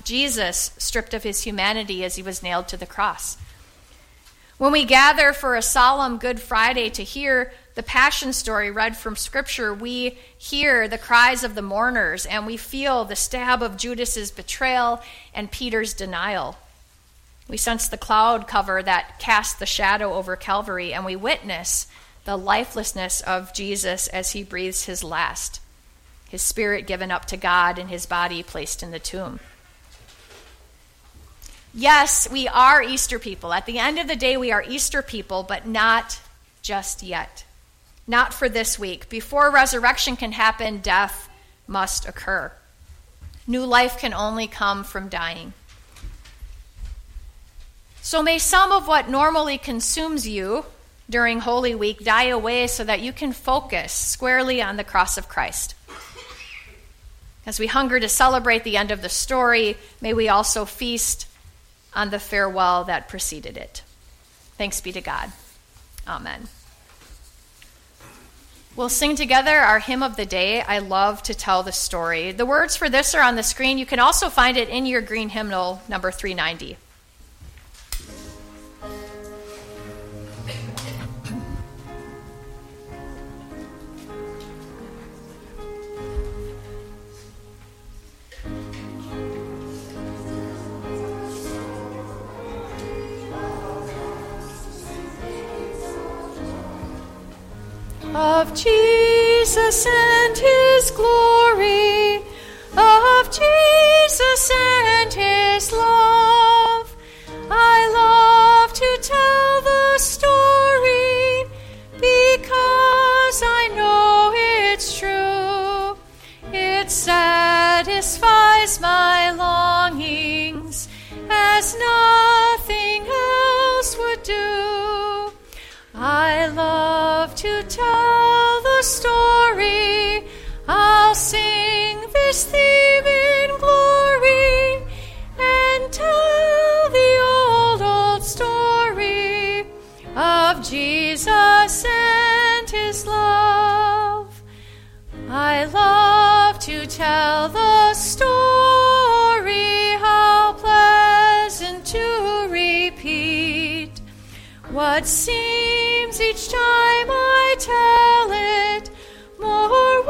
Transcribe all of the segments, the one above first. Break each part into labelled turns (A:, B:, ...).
A: Jesus stripped of his humanity as he was nailed to the cross. When we gather for a solemn Good Friday to hear the Passion story read from Scripture, we hear the cries of the mourners, and we feel the stab of Judas's betrayal and Peter's denial. We sense the cloud cover that casts the shadow over Calvary, and we witness the lifelessness of Jesus as he breathes his last, his spirit given up to God and his body placed in the tomb. Yes, we are Easter people. At the end of the day, we are Easter people, but not just yet. Not for this week. Before resurrection can happen, death must occur. New life can only come from dying. So may some of what normally consumes you during Holy Week die away so that you can focus squarely on the cross of Christ. As we hunger to celebrate the end of the story, may we also feast on the farewell that preceded it. Thanks be to God. Amen. We'll sing together our hymn of the day, I Love to Tell the Story. The words for this are on the screen. You can also find it in your green hymnal, number 390. Of Jesus and his glory, of Jesus and his love, I love to tell the story because I know it's true. It satisfies my longings as nothing else would do. I love to tell the story. I'll sing this theme in glory and tell the old story of Jesus and his love. I love to tell the story, how pleasant to repeat what seems each time I tell it more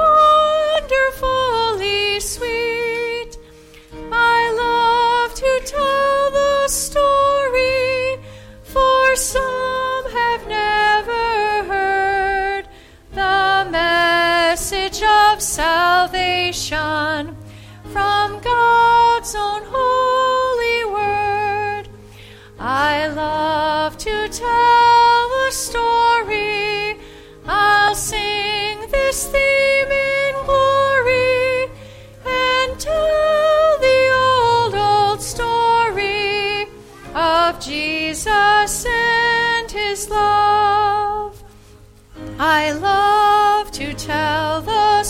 A: wonderfully sweet. I love to tell the story, for some have never heard the message of salvation from God's own holy word. I love to tell the story. I'll sing this theme in glory and tell the old story of Jesus and his love. I love to tell the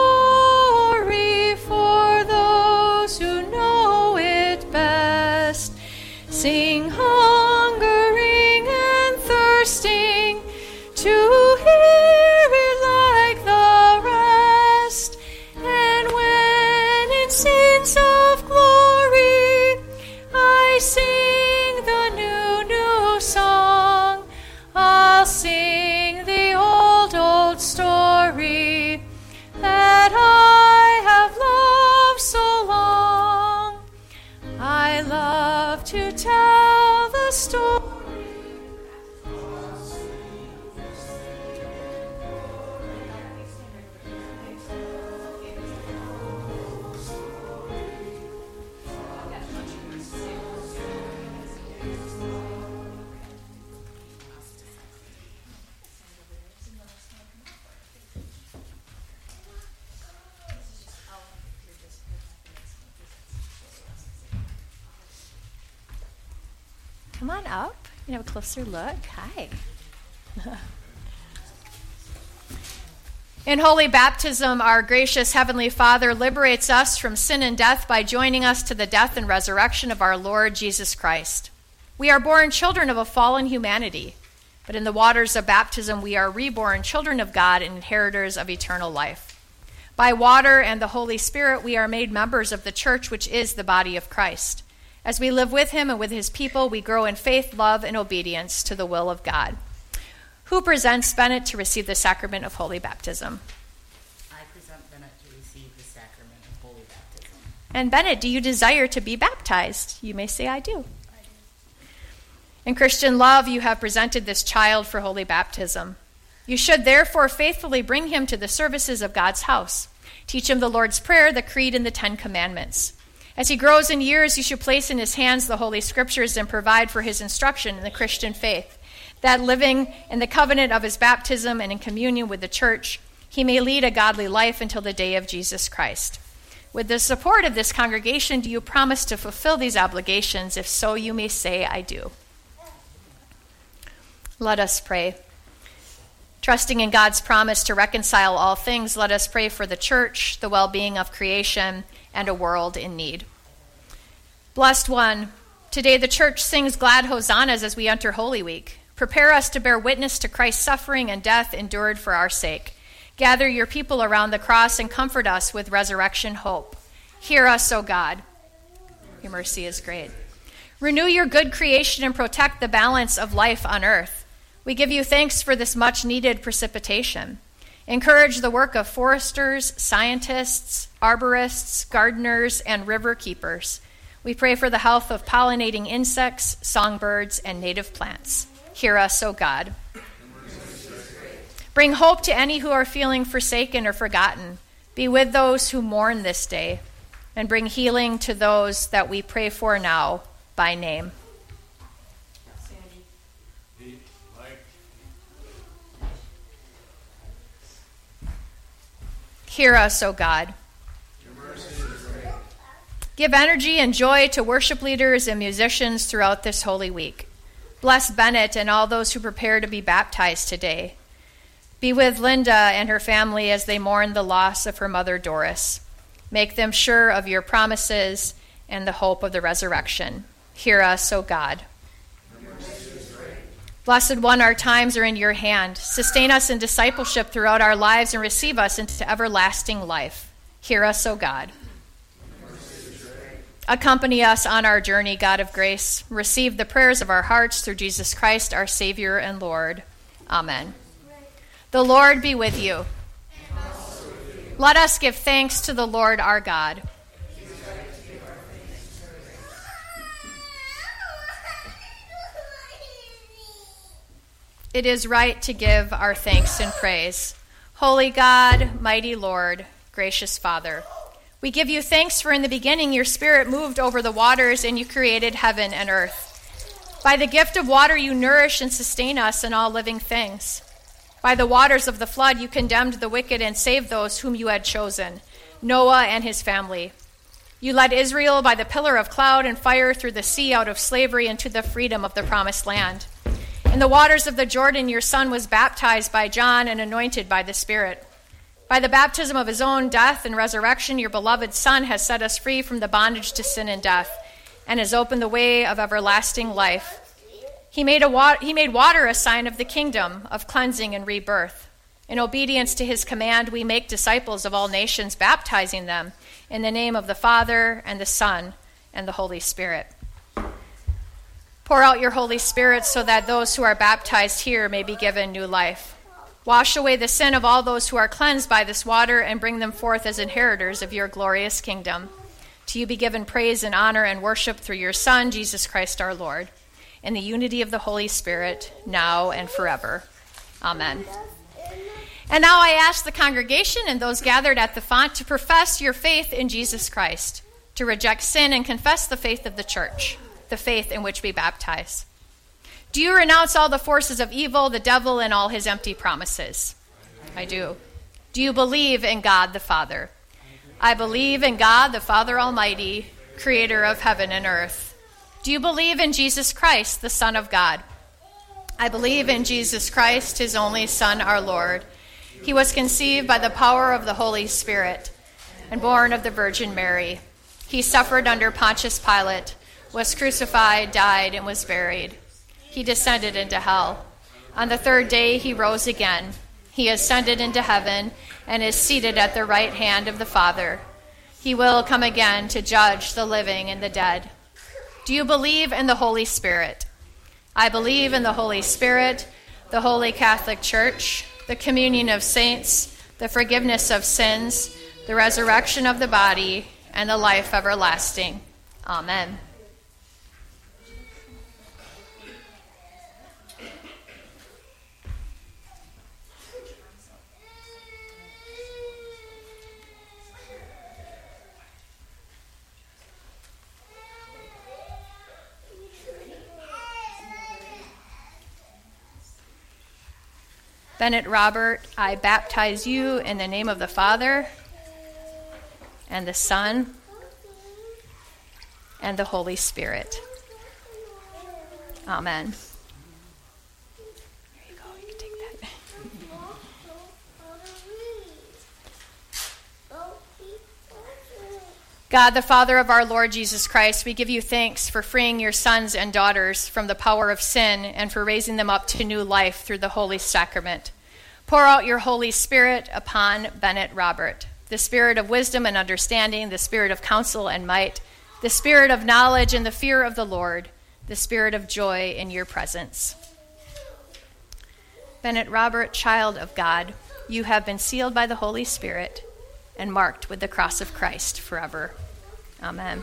A: story for those who know it best. Sing hungering and thirsting to hear it like the rest. And when in scenes of glory I sing the new song, I'll sing the old story that I have loved so long. I love to tell the story. Come on up. You can have a closer look. Hi. In holy baptism, our gracious Heavenly Father liberates us from sin and death by joining us to the death and resurrection of our Lord Jesus Christ. We are born children of a fallen humanity, but in the waters of baptism we are reborn children of God and inheritors of eternal life. By water and the Holy Spirit, we are made members of the church, which is the body of Christ. As we live with him and with his people, we grow in faith, love, and obedience to the will of God. Who presents Bennett to receive the sacrament of holy baptism?
B: I present Bennett to receive the sacrament of holy baptism.
A: And Bennett, do you desire to be baptized? You may say, I do. In Christian love, you have presented this child for holy baptism. You should therefore faithfully bring him to the services of God's house. Teach him the Lord's Prayer, the Creed, and the 10 Commandments. As he grows in years, you should place in his hands the Holy Scriptures and provide for his instruction in the Christian faith, that living in the covenant of his baptism and in communion with the church, he may lead a godly life until the day of Jesus Christ. With the support of this congregation, do you promise to fulfill these obligations? If so, you may say, I do. Let us pray. Trusting in God's promise to reconcile all things, let us pray for the church, the well-being of creation, and a world in need. Blessed One, today the church sings glad hosannas as we enter Holy Week. Prepare us to bear witness to Christ's suffering and death endured for our sake. Gather your people around the cross and comfort us with resurrection hope. Hear us, O God. Your mercy is great. Renew your good creation and protect the balance of life on earth. We give you thanks for this much-needed precipitation. Encourage the work of foresters, scientists, arborists, gardeners, and river keepers. We pray for the health of pollinating insects, songbirds, and native plants. Hear us, O God. Bring hope to any who are feeling forsaken or forgotten. Be with those who mourn this day, and bring healing to those that we pray for now by name. Hear us, O God. Give energy and joy to worship leaders and musicians throughout this Holy Week. Bless Bennett and all those who prepare to be baptized today. Be with Linda and her family as they mourn the loss of her mother, Doris. Make them sure of your promises and the hope of the resurrection. Hear us, O God. Blessed One, our times are in your hand. Sustain us in discipleship throughout our lives and receive us into everlasting life. Hear us, O God. Accompany us on our journey, God of grace. Receive the prayers of our hearts through Jesus Christ, our Savior and Lord. Amen. The Lord be with you. Let us give thanks to the Lord our God. It is right to give our thanks and praise. Holy God, mighty Lord, gracious Father, we give you thanks for in the beginning your Spirit moved over the waters and you created heaven and earth. By the gift of water you nourish and sustain us and all living things. By the waters of the flood you condemned the wicked and saved those whom you had chosen, Noah and his family. You led Israel by the pillar of cloud and fire through the sea out of slavery into the freedom of the promised land. In the waters of the Jordan your Son was baptized by John and anointed by the Spirit. By the baptism of his own death and resurrection, your beloved Son has set us free from the bondage to sin and death and has opened the way of everlasting life. He made water a sign of the kingdom, of cleansing and rebirth. In obedience to his command, we make disciples of all nations, baptizing them in the name of the Father and the Son and the Holy Spirit. Pour out your Holy Spirit so that those who are baptized here may be given new life. Wash away the sin of all those who are cleansed by this water and bring them forth as inheritors of your glorious kingdom. To you be given praise and honor and worship through your Son, Jesus Christ our Lord, in the unity of the Holy Spirit, now and forever. Amen. And now I ask the congregation and those gathered at the font to profess your faith in Jesus Christ, to reject sin and confess the faith of the church, the faith in which we baptize. Do you renounce all the forces of evil, the devil, and all his empty promises? I do. Do you believe in God the Father? I believe in God the Father Almighty, creator of heaven and earth. Do you believe in Jesus Christ, the Son of God? I believe in Jesus Christ, his only Son, our Lord. He was conceived by the power of the Holy Spirit and born of the Virgin Mary. He suffered under Pontius Pilate, was crucified, died, and was buried. He descended into hell. On the third day he rose again. He ascended into heaven and is seated at the right hand of the Father. He will come again to judge the living and the dead. Do you believe in the Holy Spirit? I believe in the Holy Spirit, the Holy Catholic Church, the communion of saints, the forgiveness of sins, the resurrection of the body, and the life everlasting. Amen. Bennett Robert, I baptize you in the name of the Father and the Son and the Holy Spirit. Amen. There you go. You can take that. God, the Father of our Lord Jesus Christ, we give you thanks for freeing your sons and daughters from the power of sin and for raising them up to new life through the Holy Sacrament. Pour out your Holy Spirit upon Bennett Robert, the spirit of wisdom and understanding, the spirit of counsel and might, the spirit of knowledge and the fear of the Lord, the spirit of joy in your presence. Bennett Robert, child of God, you have been sealed by the Holy Spirit and marked with the cross of Christ forever. Amen.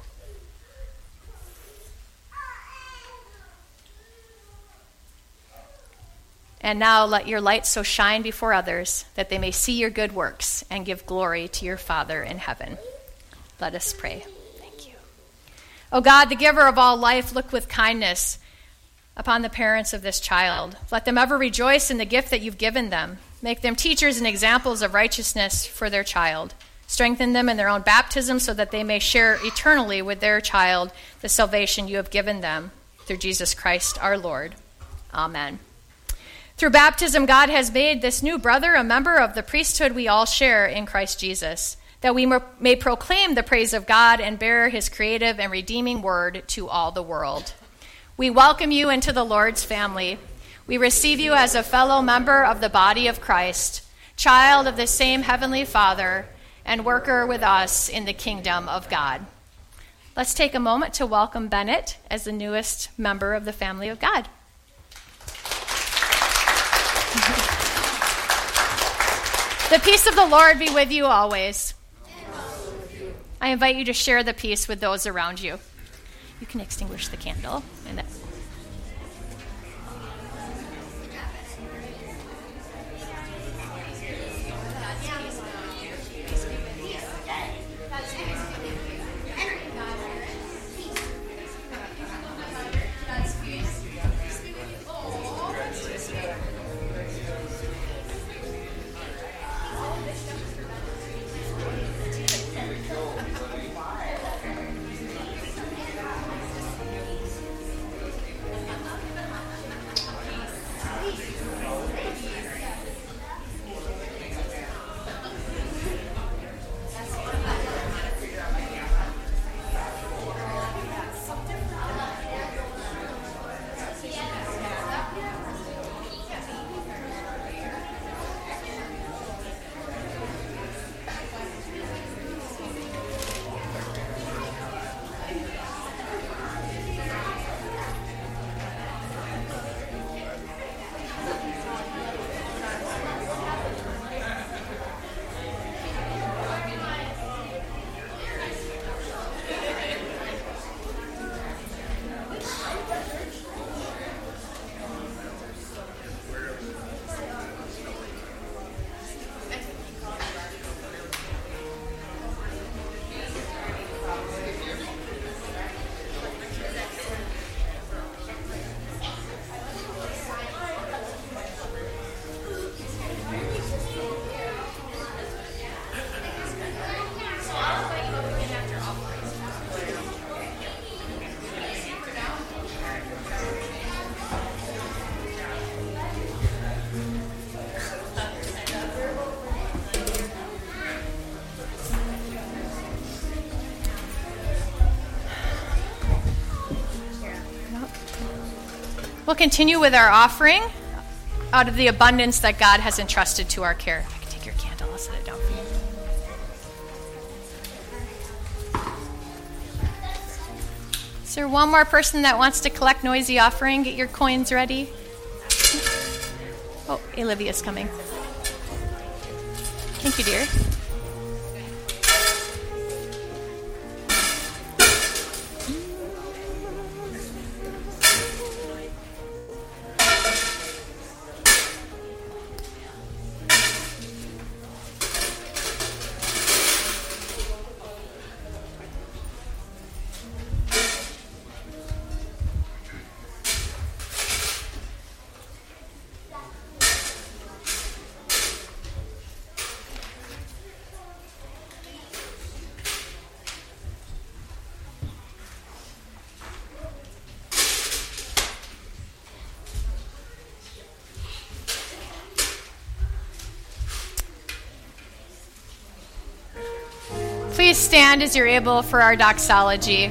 A: And now let your light so shine before others that they may see your good works and give glory to your Father in heaven. Let us pray. Thank you. O God, the giver of all life, look with kindness upon the parents of this child. Let them ever rejoice in the gift that you've given them. Make them teachers and examples of righteousness for their child. Strengthen them in their own baptism so that they may share eternally with their child the salvation you have given them through Jesus Christ our Lord. Amen. Through baptism, God has made this new brother a member of the priesthood we all share in Christ Jesus, that we may proclaim the praise of God and bear his creative and redeeming word to all the world. We welcome you into the Lord's family. We receive you as a fellow member of the body of Christ, child of the same heavenly Father, and worker with us in the kingdom of God. Let's take a moment to welcome Bennett as the newest member of the family of God. The peace of the Lord be with you always. I invite you to share the peace with those around you. You can extinguish the candle. And that. We'll continue with our offering. out of the abundance that God has entrusted to our care. I can take your candle. I'll set it down for you. Is there one more person that wants to collect noisy offering? Get your coins ready. Oh, Olivia's coming. Thank you, dear. Please stand as you're able for our doxology.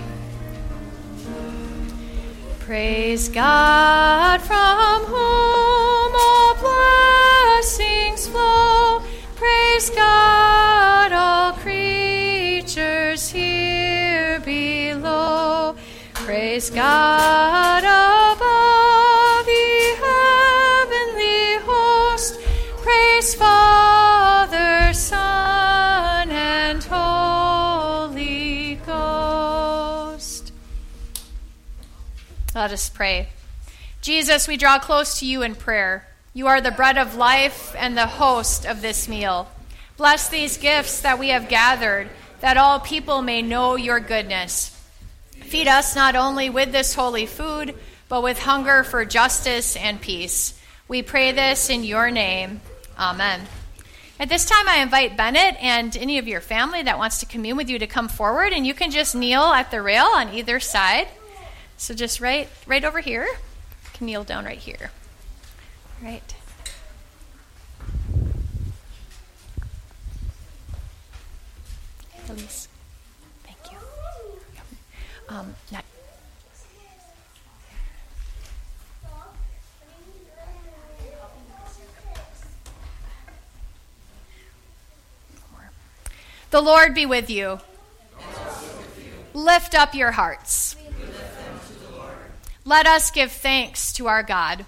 A: Praise God, from whom all blessings flow. Praise God, all creatures here below. Praise God above, ye heavenly host. Praise Father, Son, and Holy Ghost. Let us pray. Jesus, we draw close to you in prayer. You are the bread of life and the host of this meal. Bless these gifts that we have gathered, that all people may know your goodness. Feed us not only with this holy food, but with hunger for justice and peace. We pray this in your name. Amen. At this time, I invite Bennett and any of your family that wants to commune with you to come forward, and you can just kneel at the rail on either side. So just right over here. You can kneel down right here. Right. Elise. Thank you. Not. The Lord be with you. Lift up your hearts. Let us give thanks to our God.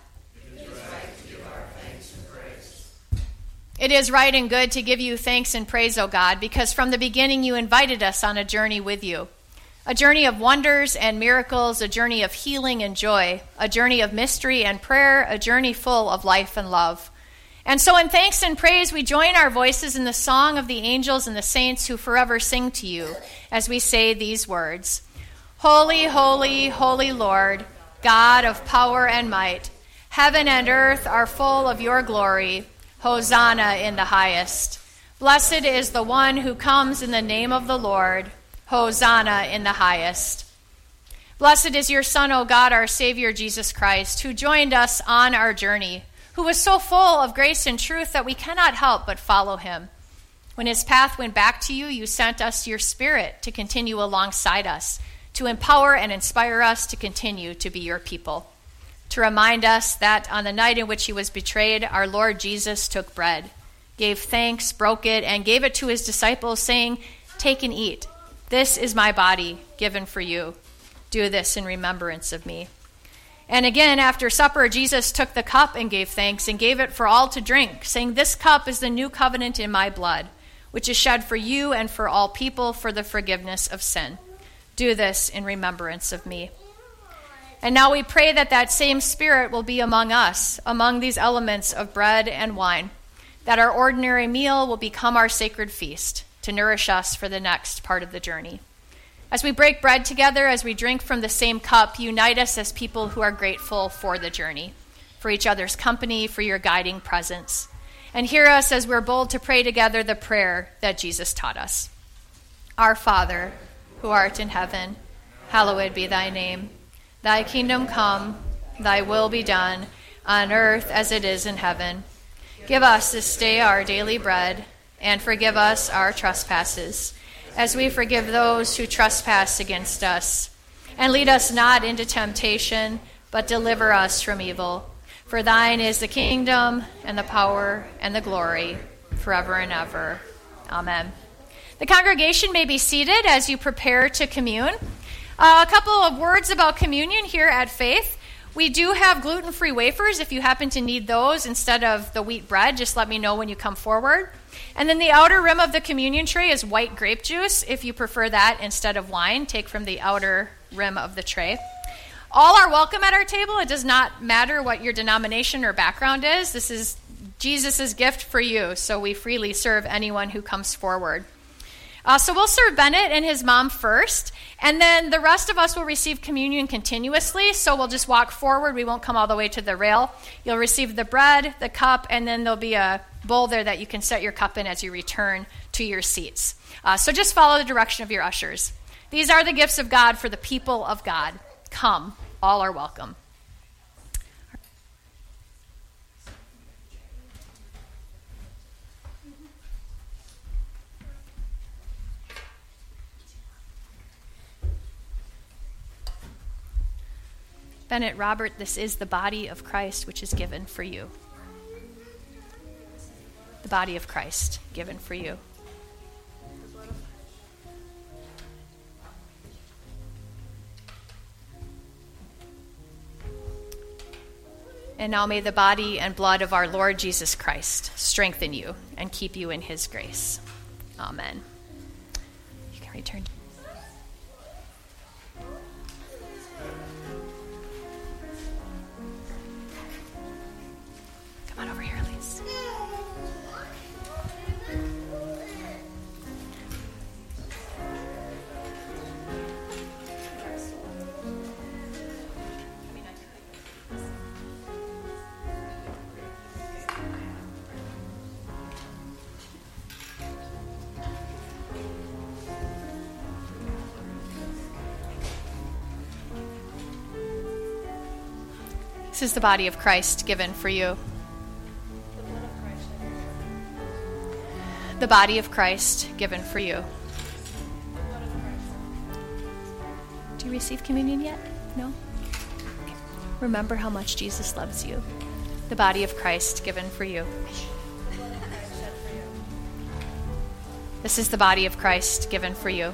A: It is right and good to give you thanks and praise, O God, because from the beginning you invited us on a journey with you. A journey of wonders and miracles, a journey of healing and joy, a journey of mystery and prayer, a journey full of life and love. And so in thanks and praise, we join our voices in the song of the angels and the saints who forever sing to you as we say these words. Holy, holy, holy Lord, God of power and might, heaven and earth are full of your glory. Hosanna in the highest. Blessed is the one who comes in the name of the Lord. Hosanna in the highest. Blessed is your Son, O God, our Savior, Jesus Christ, who joined us on our journey, who was so full of grace and truth that we cannot help but follow him. When his path went back to you, you sent us your Spirit to continue alongside us, to empower and inspire us to continue to be your people. To remind us that on the night in which he was betrayed, our Lord Jesus took bread, gave thanks, broke it, and gave it to his disciples, saying, "Take and eat. This is my body given for you. Do this in remembrance of me." And again, after supper, Jesus took the cup and gave thanks and gave it for all to drink, saying, "This cup is the new covenant in my blood, which is shed for you and for all people for the forgiveness of sin. Do this in remembrance of me." And now we pray that that same Spirit will be among us, among these elements of bread and wine, that our ordinary meal will become our sacred feast to nourish us for the next part of the journey. As we break bread together, as we drink from the same cup, unite us as people who are grateful for the journey, for each other's company, for your guiding presence. And hear us as we're bold to pray together the prayer that Jesus taught us. Our Father, who art in heaven, hallowed be thy name. Thy kingdom come, thy will be done, on earth as it is in heaven. Give us this day our daily bread, and forgive us our trespasses, as we forgive those who trespass against us. And lead us not into temptation, but deliver us from evil. For thine is the kingdom and the power and the glory forever and ever. Amen. The congregation may be seated as you prepare to commune. A couple of words about communion here at Faith. We do have gluten-free wafers. If you happen to need those instead of the wheat bread, just let me know when you come forward. And then the outer rim of the communion tray is white grape juice. If you prefer that instead of wine, take from the outer rim of the tray. All are welcome at our table. It does not matter what your denomination or background is. This is Jesus' gift for you, so we freely serve anyone who comes forward. So we'll serve Bennett and his mom first, and then the rest of us will receive communion continuously, so we'll just walk forward. We won't come all the way to the rail. You'll receive the bread, the cup, and then there'll be a bowl there that you can set your cup in as you return to your seats. So just follow the direction of your ushers. These are the gifts of God for the people of God. Come. All are welcome. Bennett, Robert, this is the body of Christ which is given for you. The body of Christ given for you. And now may the body and blood of our Lord Jesus Christ strengthen you and keep you in his grace. Amen. You can return. Come on over here, Elise. This is the body of Christ given for you. The body of Christ given for you. Do you receive communion yet? No? Okay. Remember how much Jesus loves you. The body of Christ given for you. This is the body of Christ given for you.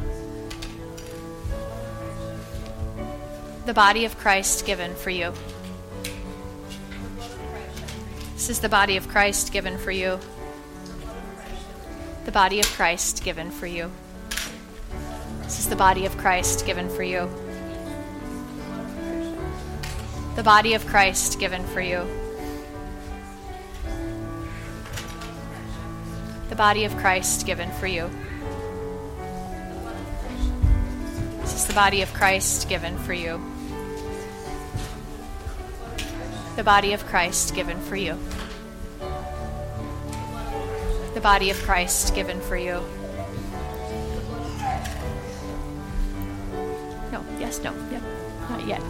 A: The body of Christ given for you. This is the body of Christ given for you. The body of Christ given for you. This is the body of Christ given for you. The body of Christ given for you. The body of Christ given for you. This is the body of Christ given for you. The body of Christ given for you. The body of Christ given for you. No, yes, no, yep, not yet.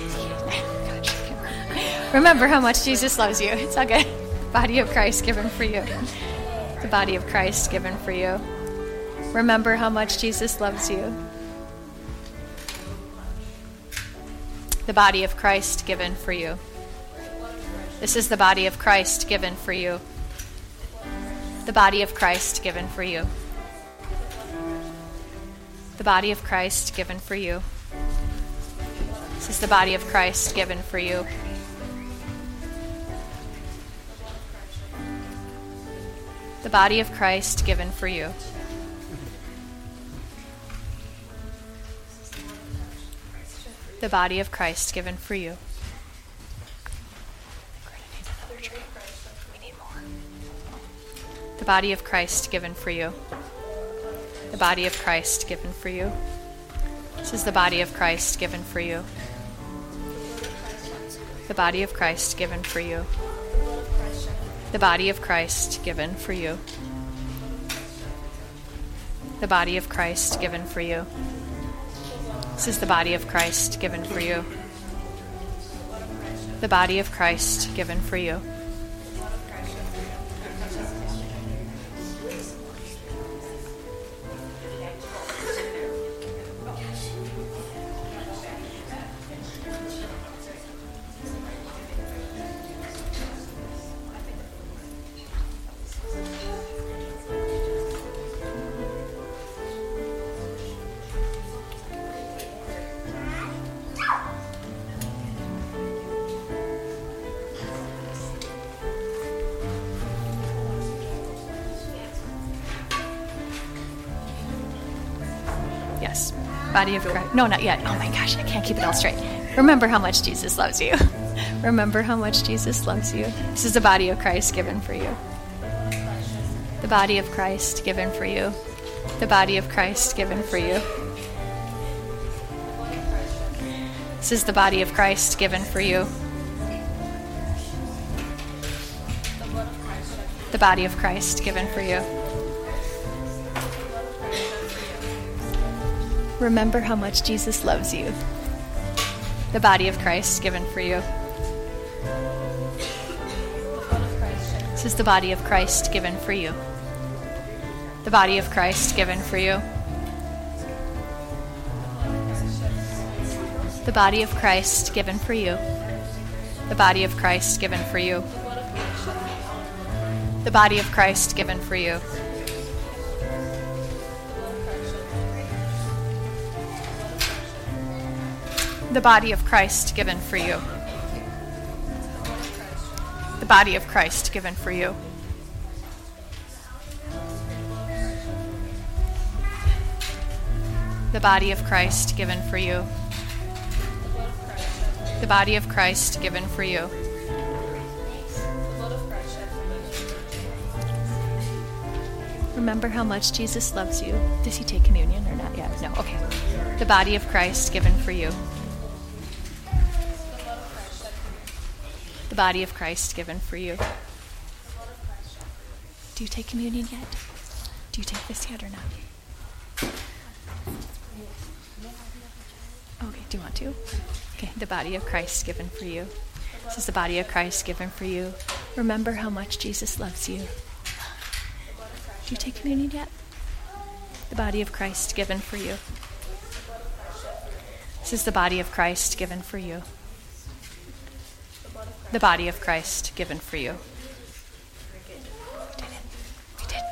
A: Remember how much Jesus loves you. It's all good. Body of Christ given for you. The body of Christ given for you. Remember how much Jesus loves you. The body of Christ given for you. This is the body of Christ given for you. The body of Christ given for you. The body of Christ given for you. This is the body of Christ given for you. The body of Christ given for you. The body of Christ given for you. The body of Christ given for you. The body of Christ given for you. This is the body of Christ given for you. The body of Christ given for you. The body of Christ given for you. The body of Christ given for you. This is the body of Christ given for you. The body of Christ given for you. Body of Christ. No, not yet. Oh my gosh, I can't keep it all straight. Remember how much Jesus loves you. Remember how much Jesus loves you. This is the body of Christ given for you. The body of Christ given for you. The body of Christ given for you. This is the body of Christ given for you. The body of Christ given for you. Remember how much Jesus loves you. The body of Christ given for you. This is the body of Christ given for you. The body of Christ given for you. The body of Christ given for you. The body of Christ given for you. The body of Christ given for you. The body of Christ given for you. The body of Christ given for you. The body of Christ given for you. The body of Christ given for you. Remember how much Jesus loves you. Does he take communion or not yet? No, okay. The body of Christ given for you. The body of Christ given for you. Do you take communion yet? Do you take this yet or not? Okay, do you want to? Okay, the body of Christ given for you. This is the body of Christ given for you. Remember how much Jesus loves you. Do you take communion yet? The body of Christ given for you. This is the body of Christ given for you. The body of Christ given for you. We did it. We did.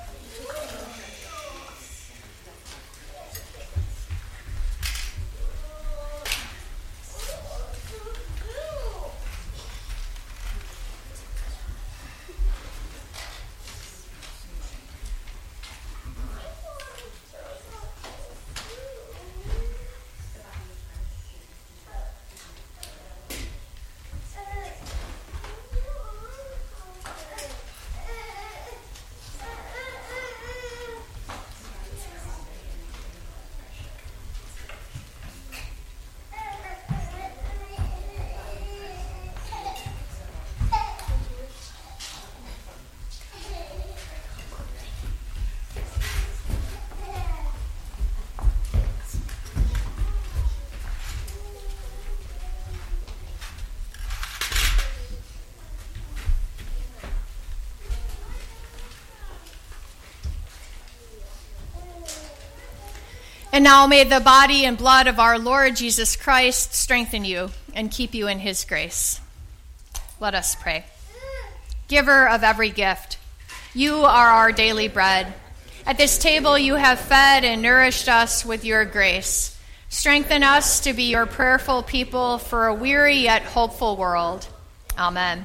A: And now may the body and blood of our Lord Jesus Christ strengthen you and keep you in his grace. Let us pray. Giver of every gift, you are our daily bread. At this table you have fed and nourished us with your grace. Strengthen us to be your prayerful people for a weary yet hopeful world. Amen.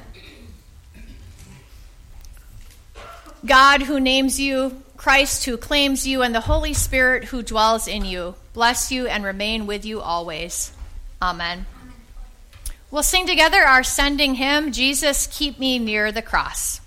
A: God who names you, Christ who claims you, and the Holy Spirit who dwells in you, bless you and remain with you always. Amen. We'll sing together our sending hymn, Jesus, Keep Me Near the Cross.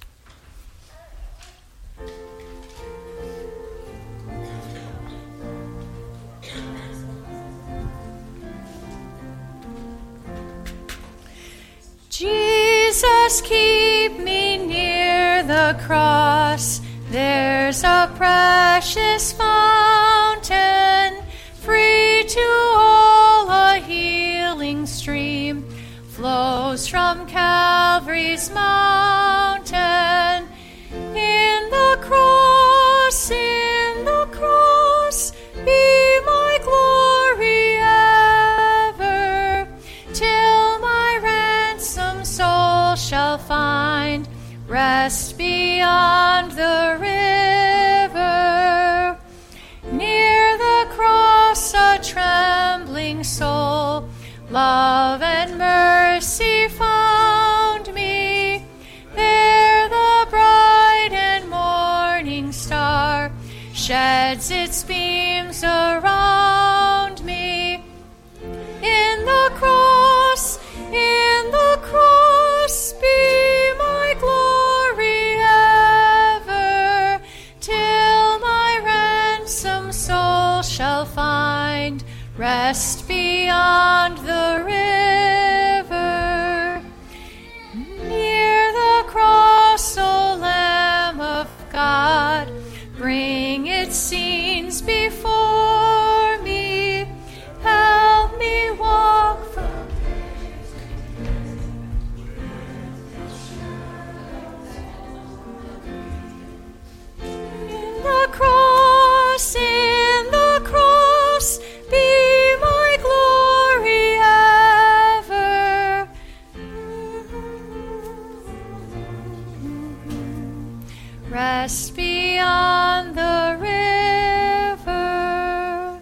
A: Jesus, keep me near the cross. There's a precious fountain, free to all, a healing stream flows from Calvary's mountain. In the cross, be my glory ever, till my ransomed soul shall find rest beyond the river. Near the cross a trembling soul, love and mercy found me. There the bright and morning star sheds its beams around beyond the river, near the cross, O Lamb of God, bring its scenes before me, help me walk from in the cross, be my glory ever. Rest beyond the river.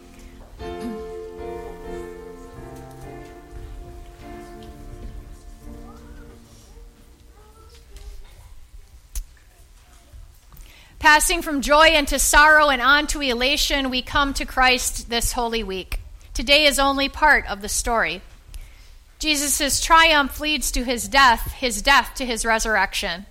A: Passing from joy into sorrow and on to elation, we come to Christ this Holy Week. Today is only part of the story. Jesus' triumph leads to his death to his resurrection.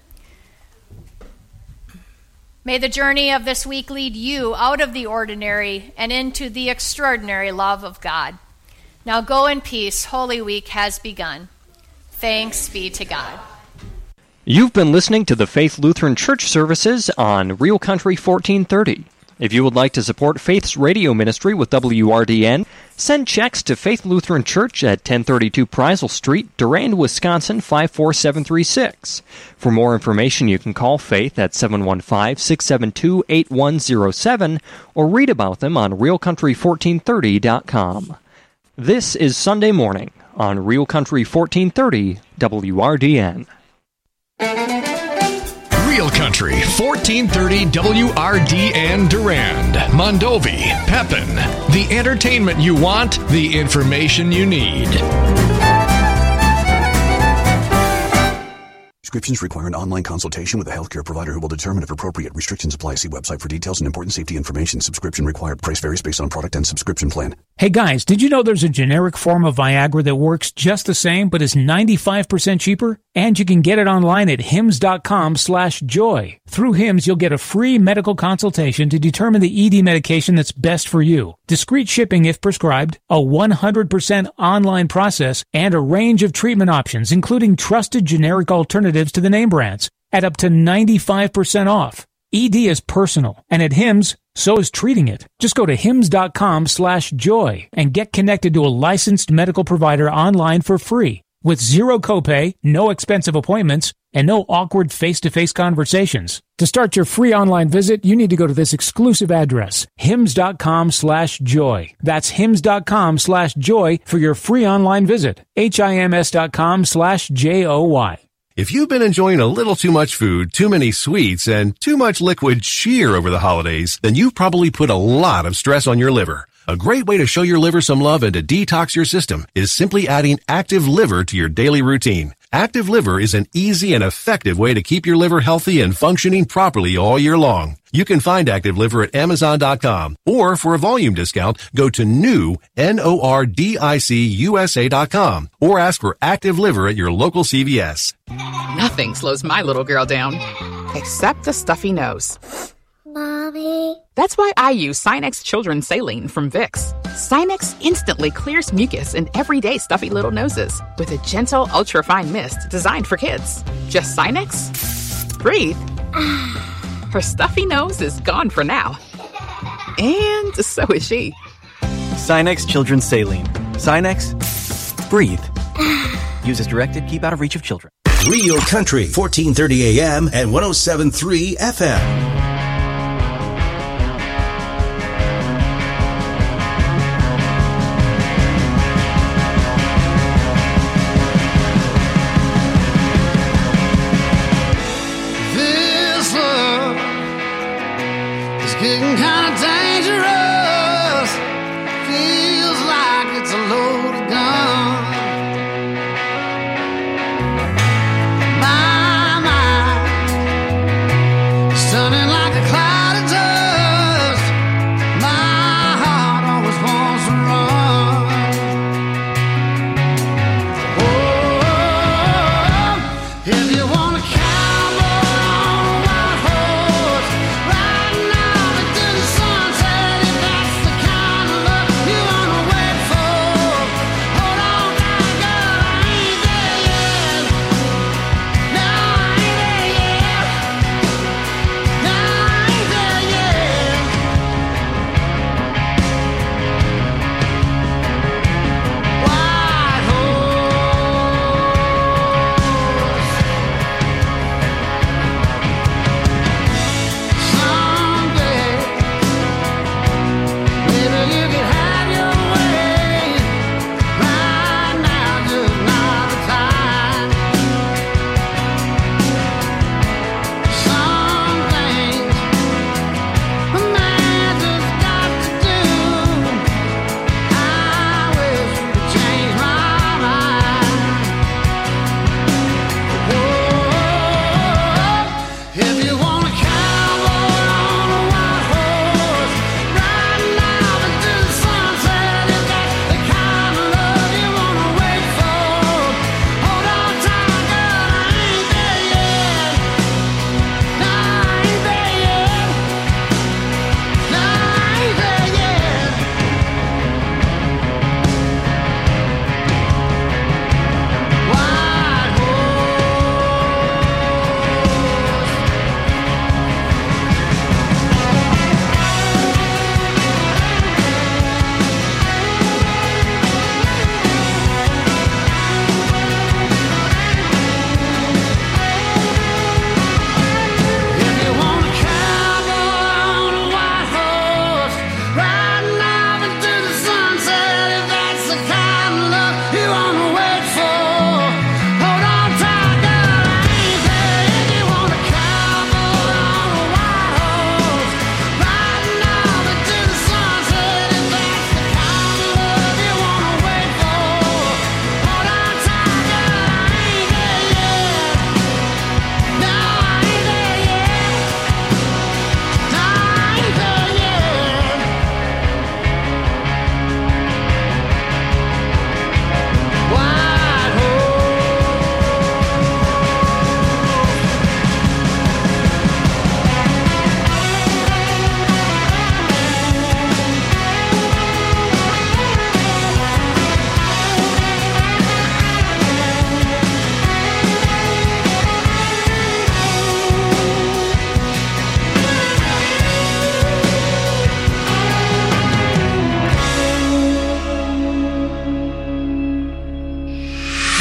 A: May the journey of this week lead you out of the ordinary and into the extraordinary love of God. Now go in peace. Holy Week has begun. Thanks be to God.
C: You've been listening to the Faith Lutheran Church services on Real Country 1430. If you would like to support Faith's radio ministry with WRDN, send checks to Faith Lutheran Church at 1032 Preisel Street, Durand, Wisconsin 54736. For more information, you can call Faith at 715-672-8107 or read about them on realcountry1430.com. This is Sunday morning on Real Country 1430 WRDN.
D: Real Country 1430 WRDN Durand, Mondovi, Pepin. The entertainment you want, the information you need.
E: Prescriptions require an online consultation with a healthcare provider who will determine if appropriate. Restrictions apply. See website for details and important safety information. Subscription required. Price varies based on product and subscription plan.
F: Hey guys, did you know there's a generic form of Viagra that works just the same but is 95% cheaper? And you can get it online at hims.com/joy. Through Hims, you'll get a free medical consultation to determine the ED medication that's best for you. Discreet shipping if prescribed, a 100% online process, and a range of treatment options, including trusted generic alternatives to the name brands, at up to 95% off. ED is personal, and at Hims, so is treating it. Just go to hims.com/joy and get connected to a licensed medical provider online for free, with zero copay, no expensive appointments, and no awkward face-to-face conversations. To start your free online visit, you need to go to this exclusive address, hims.com/joy. That's hims.com/joy for your free online visit. hims.com/joy.
G: If you've been enjoying a little too much food, too many sweets, and too much liquid cheer over the holidays, then you've probably put a lot of stress on your liver. A great way to show your liver some love and to detox your system is simply adding Active Liver to your daily routine. Active Liver is an easy and effective way to keep your liver healthy and functioning properly all year long. You can find Active Liver at Amazon.com, or for a volume discount, go to NORDICUSA.com, or ask for Active Liver at your local CVS.
H: Nothing slows my little girl down, except a stuffy nose.
I: Mommy.
H: That's why I use Sinex Children's Saline from Vicks. Sinex instantly clears mucus in everyday stuffy little noses with a gentle, ultra-fine mist designed for kids. Just Sinex? Breathe. Her stuffy nose is gone for now. And so is she.
J: Sinex Children's Saline. Sinex, breathe. Use as directed. Keep out of reach of children.
K: Real Country, 1430 AM and 107.3 FM.
L: Getting kind of dangerous. Feels like it's a loaded gun. My mind is turning like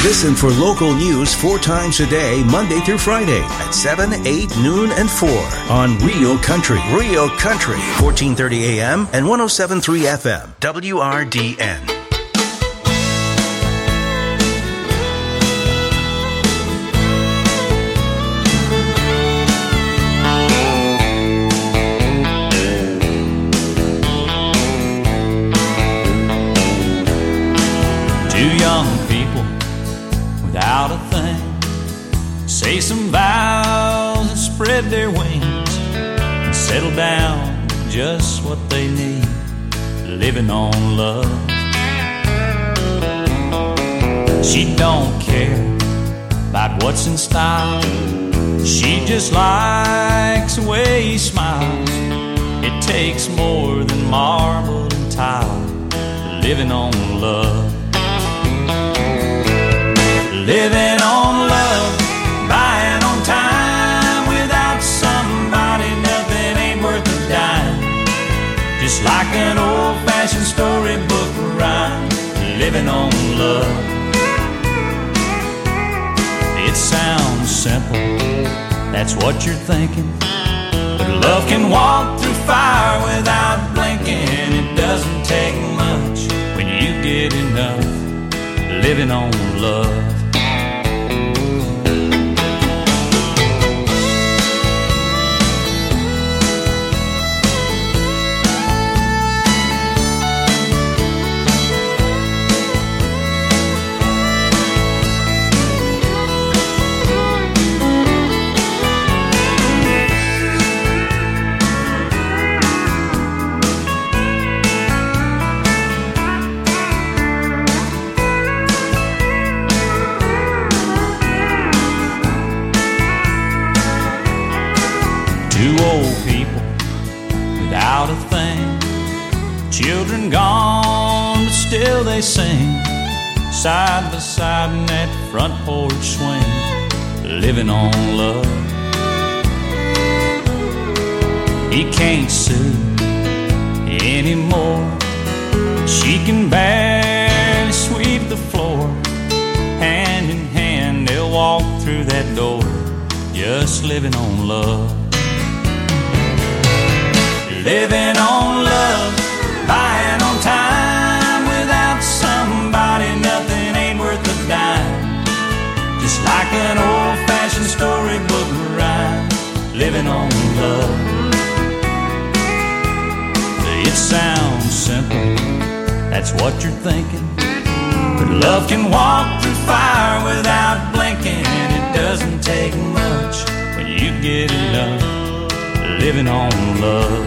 K: Listen for local news 4 times a day, Monday through Friday at 7, 8, noon, and 4 on Real Country. Real Country, 1430 AM and 107.3 FM, WRDN.
M: Without a thing, say some vows and spread their wings and settle down just what they need, living on love. She don't care about what's in style, she just likes the way he smiles. It takes more than marble and tile, living on love. Living on love, buying on time. Without somebody, nothing ain't worth a dime. Just like an old-fashioned storybook rhyme, living on love. It sounds simple, that's what you're thinking. But love can walk through fire without blinking. It doesn't take much when you get enough, living on love. Children gone, but still they sing, side by side in that front porch swing, living on love. He can't sue anymore, she can barely sweep the floor. Hand in hand they'll walk through that door, just living on love. Living on love, buying on time. Without somebody, nothing ain't worth a dime. Just like an old-fashioned storybook rhyme, living on love. It sounds simple, that's what you're thinking. But love can walk through fire without blinking. It doesn't take much when you get enough, living on love.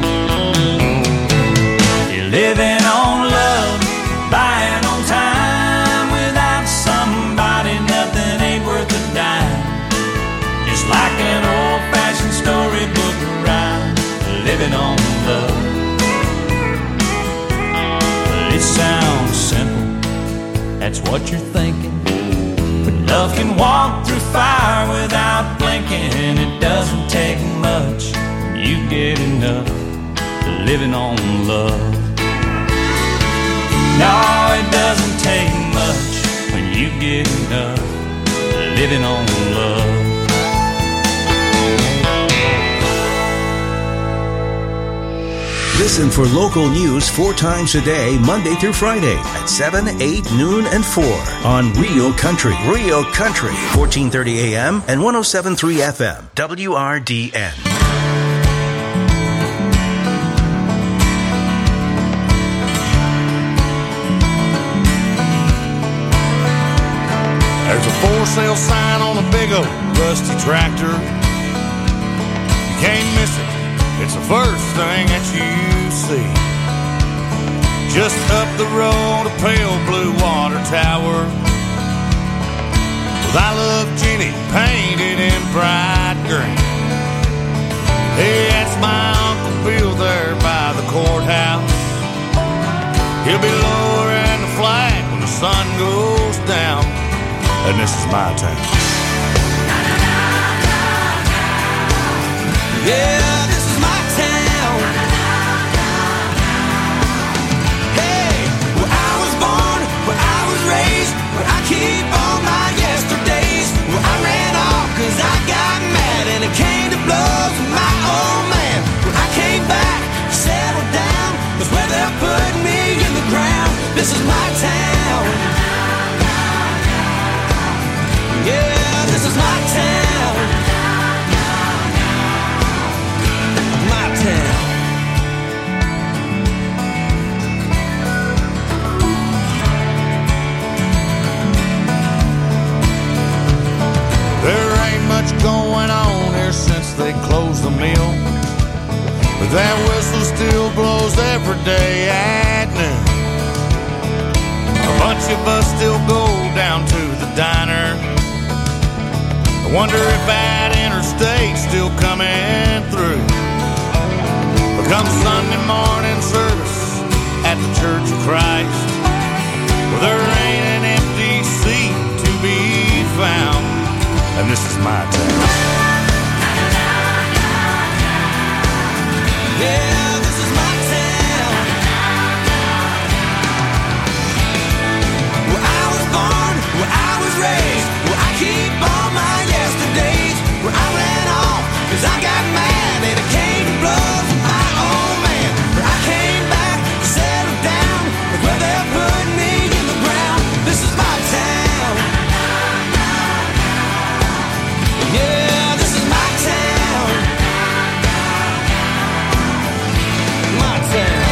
M: Living on love, buying on time. Without somebody, nothing ain't worth a dime. Just like an old-fashioned storybook rhyme, living on love. It sounds simple, that's what you're thinking. But love can walk through fire without blinking. It doesn't take much when you get enough, living on love. No, it doesn't take much when you get enough, living on love.
K: Listen for local news 4 times a day, Monday through Friday at 7, 8, noon, and 4 on Real Country. Real Country, 1430 AM and 107.3 FM, WRDN.
L: There's a for sale sign on a big old rusty tractor. You can't miss it, it's the first thing that you see. Just up the road, a pale blue water tower with I Love Jenny painted in bright green. Hey, that's my Uncle Bill there by the courthouse. He'll be lowering the flag when the sun goes down. And this is my town.
N: Yeah, this is my town. Hey, where I was born, where I was raised, where I keep on town. Yeah, this is my town. My town.
L: There ain't much going on here since they closed the mill, but that whistle still blows every day at noon. A bunch of us still go down to the diner. I wonder if that interstate's still coming through. But come Sunday morning service at the Church of Christ, well, there ain't an empty seat to be found. And this is my town.
N: Yeah, this is my town. Where I was born, where I was raised, where I keep all my yesterdays, where I ran off cause I got mad and it came to blows with my old man. Where I came back to settle down with where they're putting me in the ground. This is my town. Yeah, this is my town. My town.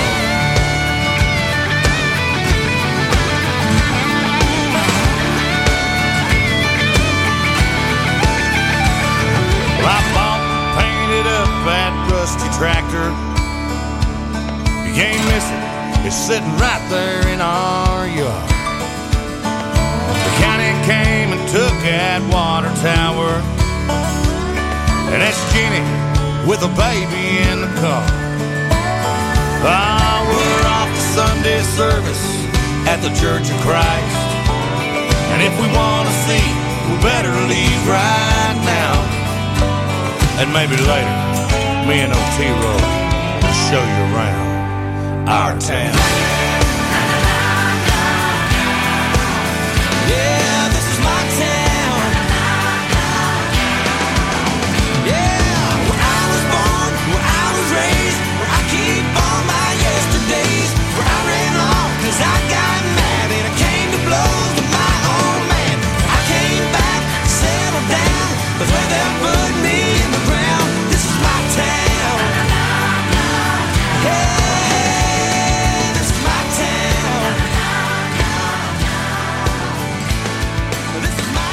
L: Well, I bought and painted up that rusty tractor. You can't miss it. It's sitting right there in our yard. The county came and took that water tower, and that's Jenny with a baby in the car. Ah, we're off to Sunday service at the Church of Christ, and if we want to see, we better leave right now. And maybe later, me and Otero will show you around our town.
N: Yeah, this is my town. Yeah, where I was born, where I was raised, where I keep all my yesterdays, where I ran off cause I got mad and I came to blows with my old man. I came back, settled down, but where they put me in the ground. This is my town. Yeah, this is my town. This is my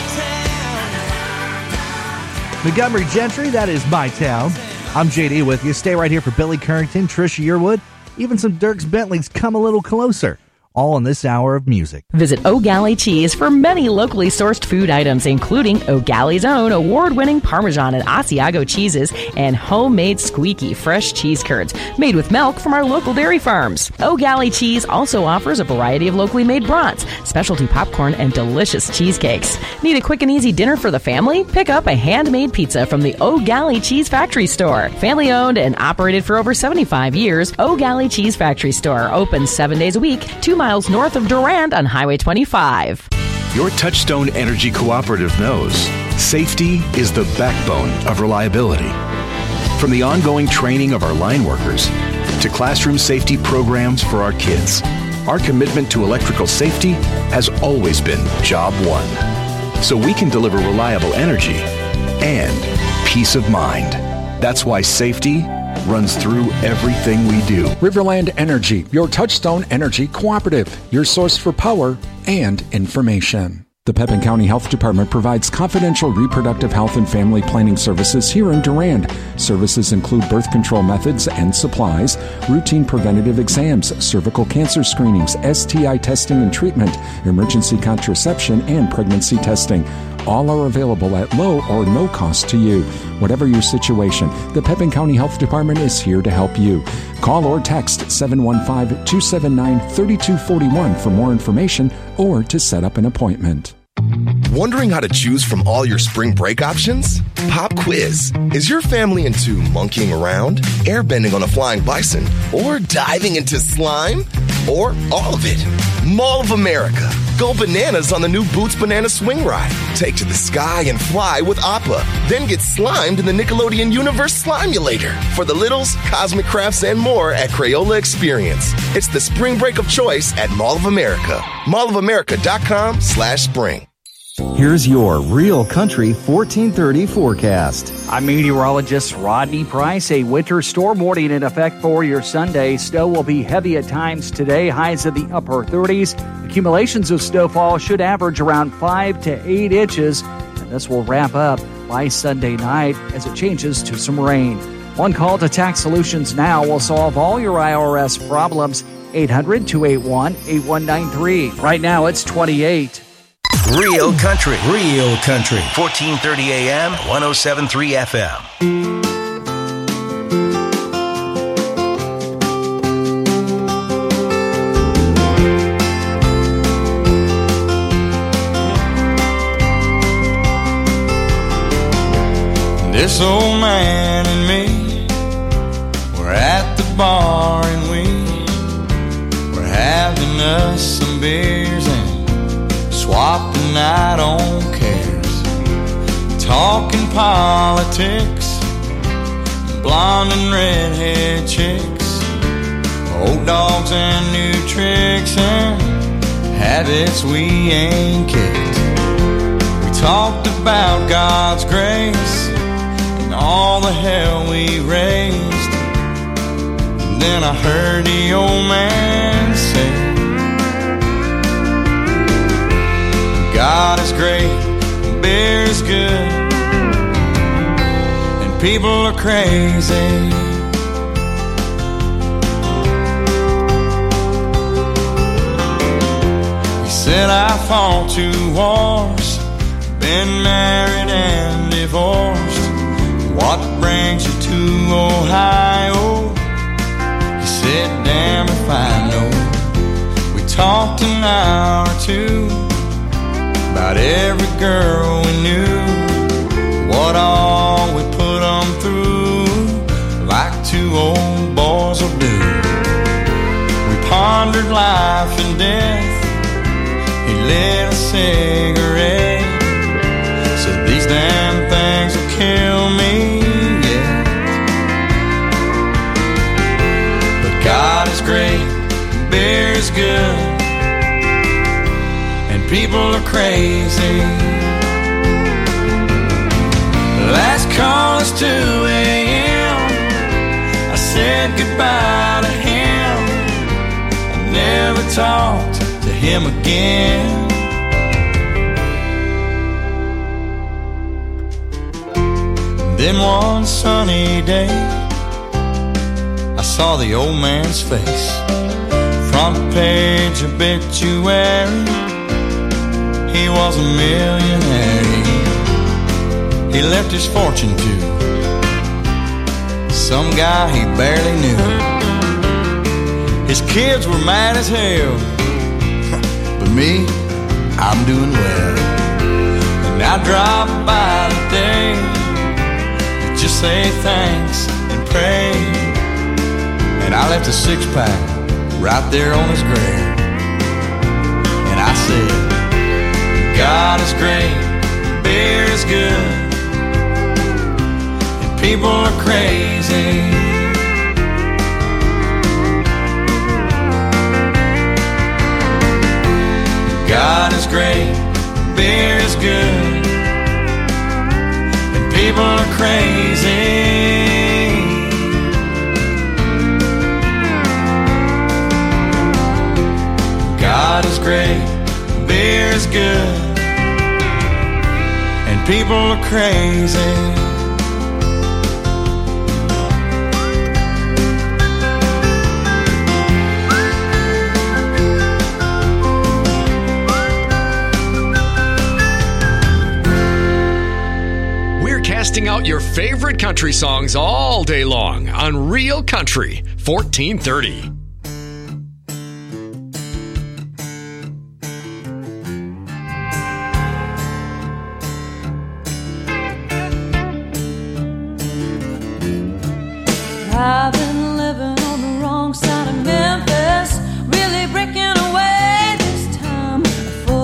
N: town.
O: Montgomery Gentry, that is my town. I'm JD with you. Stay right here for Billy Currington, Trisha Yearwood, even some Dierks Bentleys. Come a little closer. All in this hour of music.
P: Visit O'Galley Cheese for many locally sourced food items, including O'Galley's own award-winning Parmesan and Asiago cheeses and homemade squeaky fresh cheese curds made with milk from our local dairy farms. O'Galley Cheese also offers a variety of locally made brats, specialty popcorn, and delicious cheesecakes. Need a quick and easy dinner for the family? Pick up a handmade pizza from the O'Galley Cheese Factory Store. Family owned and operated for over 75 years, O'Galley Cheese Factory Store opens 7 days a week, 2 miles north of Durand on Highway 25.
Q: Your Touchstone Energy Cooperative knows safety is the backbone of reliability. From the ongoing training of our line workers to classroom safety programs for our kids, our commitment to electrical safety has always been job one. So we can deliver reliable energy and peace of mind. That's why safety runs through everything we do.
R: Riverland Energy, your Touchstone Energy Cooperative, your source for power and information. The Pepin County Health Department provides confidential reproductive health and family planning services here in Durand. Services include birth control methods and supplies, routine preventative exams, cervical cancer screenings, STI testing and treatment, emergency contraception, and pregnancy testing. All are available at low or no cost to you. Whatever your situation, the Pepin County Health Department is here to help you. Call or text 715-279-3241 for more information or to set up an appointment.
S: Wondering how to choose from all your spring break options? Pop quiz. Is your family into monkeying around, airbending on a flying bison, or diving into slime? Or all of it? Mall of America. Go bananas on the new Boots Banana Swing Ride. Take to the sky and fly with Appa. Then get slimed in the Nickelodeon Universe Slimulator. For the littles, Cosmic Crafts, and more at Crayola Experience. It's the spring break of choice at Mall of America. mallofamerica.com/spring.
T: Here's your Real Country 1430 forecast.
U: I'm meteorologist Rodney Price. A winter storm warning in effect for your Sunday. Snow will be heavy at times today, highs in the upper 30s. Accumulations of snowfall should average around 5 to 8 inches, and this will ramp up by Sunday night as it changes to some rain. One call to Tax Solutions Now will solve all your IRS problems. 800-281-8193. Right now it's 28.
K: Real Country. Real Country. 1430 AM, 107.3 FM.
L: This old man and me, we're at the bar and we're having us some beers and swapping night on cares, talking politics, blonde and redhead chicks, old dogs and new tricks and habits we ain't kicked. We talked about God's grace and all the hell we raised. And then I heard the old man say, God is great, beer is good, and people are crazy. He said I fought 2 wars, been married and divorced. What brings you to Ohio? He said, damn if I know. We talked an hour or two about every girl we knew, what all we put them through, like 2 old boys will do. We pondered life and death. He lit a cigarette, said these damn things will kill me yet. But God is great, beer is good, people are crazy. Last call is 2 a.m. I said goodbye to him. I never talked to him again. Then one sunny day, I saw the old man's face. Front page obituary, he was a millionaire. He left his fortune to some guy he barely knew. His kids were mad as hell, but me, I'm doing well. And I drop by today to just say thanks and pray. And I left a 6-pack right there on his grave. And I said, God is great, beer is good, and people are crazy. God is great, beer is good, and people are crazy. God is great, beer is good, and people are crazy.
D: We're casting out your favorite country songs all day long on Real Country 1430.
V: I've been living on the wrong side of Memphis, really breaking away this time.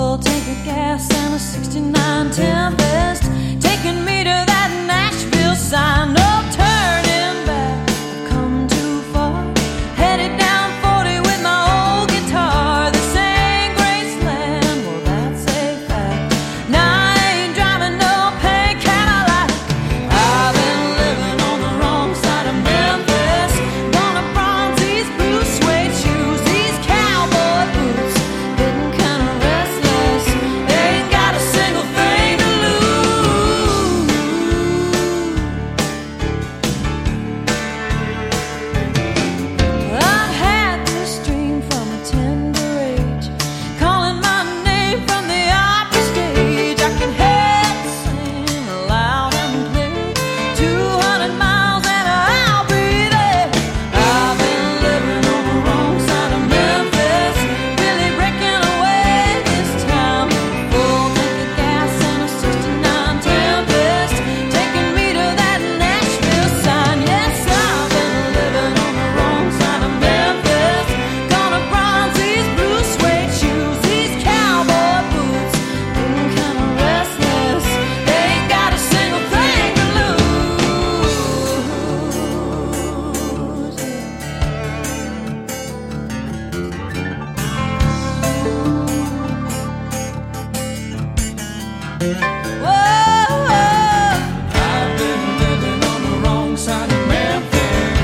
V: I've been living on the wrong side of Memphis.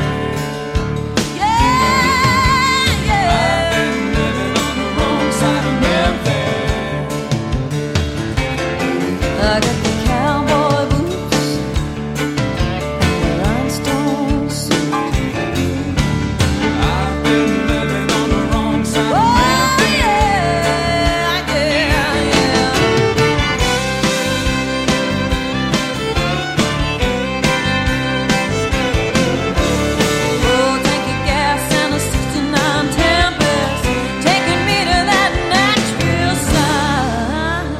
V: Yeah, yeah. I've been living on the wrong side of Memphis. I got the cowboy boots and the rhinestone suit. I've been living on the wrong side of Memphis. Yeah, yeah, yeah. Oh, tank of gas and a 69 Tempest, taking me to that Nashville side.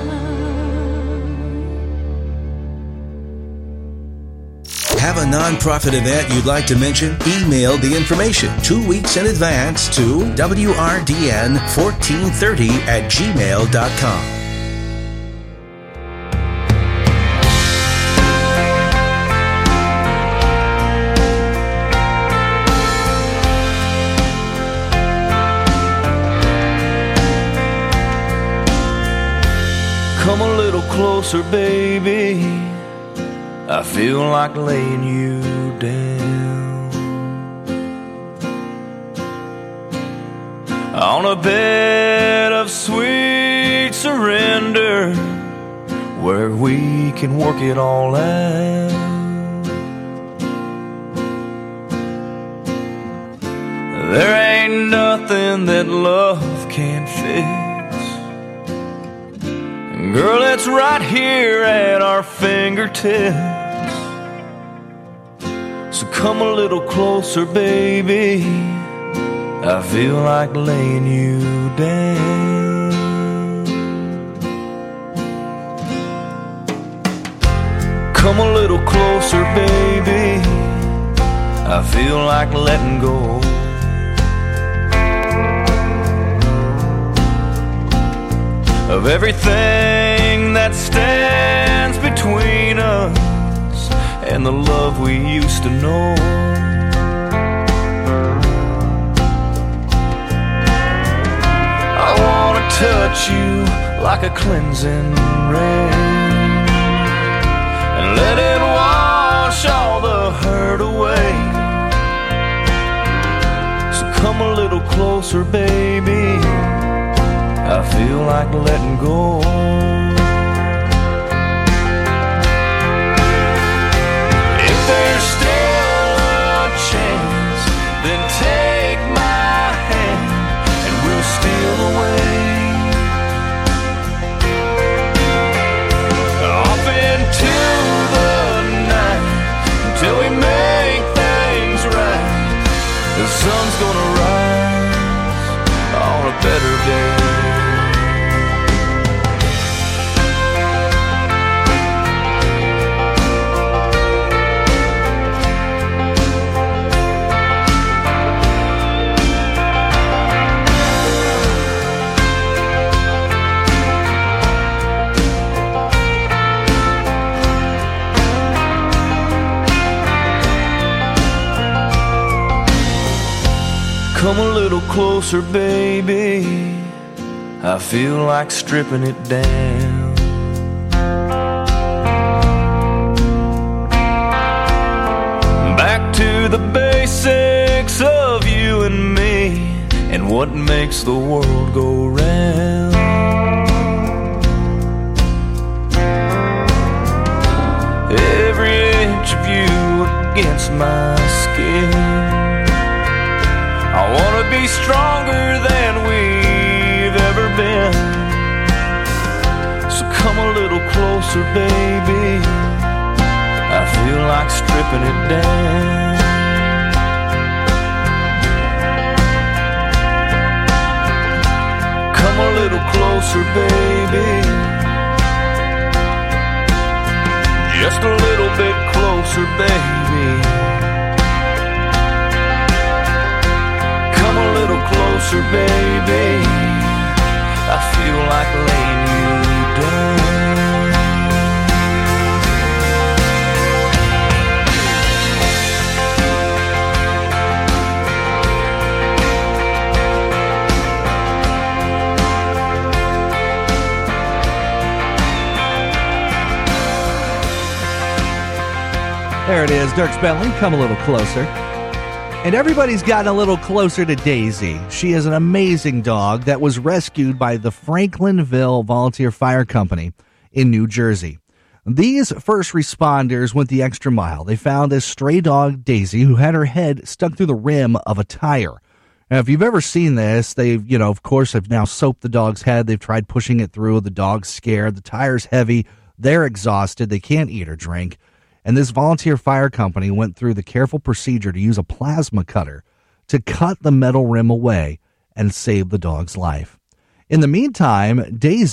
K: Have a nonprofit event you'd like to mention? Email the information 2 weeks in advance to wrdn1430@gmail.com.
A: Come a little closer, baby. I feel like laying you down on a bed of sweet surrender where we can work it all out. There ain't nothing that love can't fix. Girl, it's right here at our fingertips. So come a little closer, baby. I feel like laying you down. Come a little closer, baby. I feel like letting go. Of everything that stands between us and the love we used to know. I wanna touch you like a cleansing rain and let it wash all the hurt away. So come a little closer, baby. I feel like letting go. If there's still a chance, then take my hand and we'll steal away off into the night until we make things right. The sun's gonna rise on a better day. Come a little closer, baby. I feel like stripping it down. Back to the basics of you and me and what makes the world go round. Every inch of you against my skin. I wanna be stronger than we've ever been. So come a little closer, baby. I feel like stripping it down. Come a little closer, baby. Just a little bit closer, baby. A little closer, baby. I feel like laying you down.
O: There it is, Dierks Bentley, come a little closer. And everybody's gotten a little closer to Daisy. She is an amazing dog that was rescued by the Franklinville Volunteer Fire Company in New Jersey. These first responders went the extra mile. They found this stray dog, Daisy, who had her head stuck through the rim of a tire. Now, if you've ever seen this, they've, of course, have now soaped the dog's head. They've tried pushing it through. The dog's scared. The tire's heavy. They're exhausted. They can't eat or drink. And this volunteer fire company went through the careful procedure to use a plasma cutter to cut the metal rim away and save the dog's life. In the meantime, Daisy